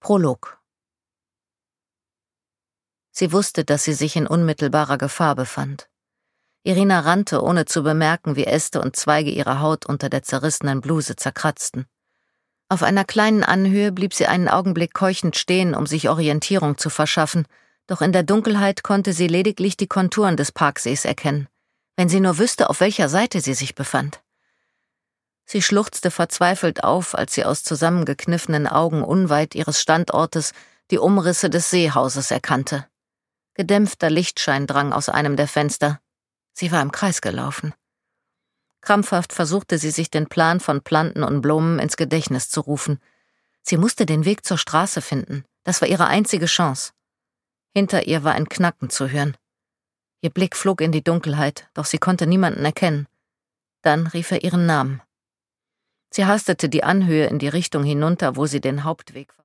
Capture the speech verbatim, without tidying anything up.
Prolog. Sie wusste, dass sie sich in unmittelbarer Gefahr befand. Irina rannte, ohne zu bemerken, wie Äste und Zweige ihre Haut unter der zerrissenen Bluse zerkratzten. Auf einer kleinen Anhöhe blieb sie einen Augenblick keuchend stehen, um sich Orientierung zu verschaffen, doch in der Dunkelheit konnte sie lediglich die Konturen des Parksees erkennen, wenn sie nur wüsste, auf welcher Seite sie sich befand. Sie schluchzte verzweifelt auf, als sie aus zusammengekniffenen Augen unweit ihres Standortes die Umrisse des Seehauses erkannte. Gedämpfter Lichtschein drang aus einem der Fenster. Sie war im Kreis gelaufen. Krampfhaft versuchte sie, sich den Plan von Planten und Blumen ins Gedächtnis zu rufen. Sie musste den Weg zur Straße finden. Das war ihre einzige Chance. Hinter ihr war ein Knacken zu hören. Ihr Blick flog in die Dunkelheit, doch sie konnte niemanden erkennen. Dann rief er ihren Namen. Sie hastete die Anhöhe in die Richtung hinunter, wo sie den Hauptweg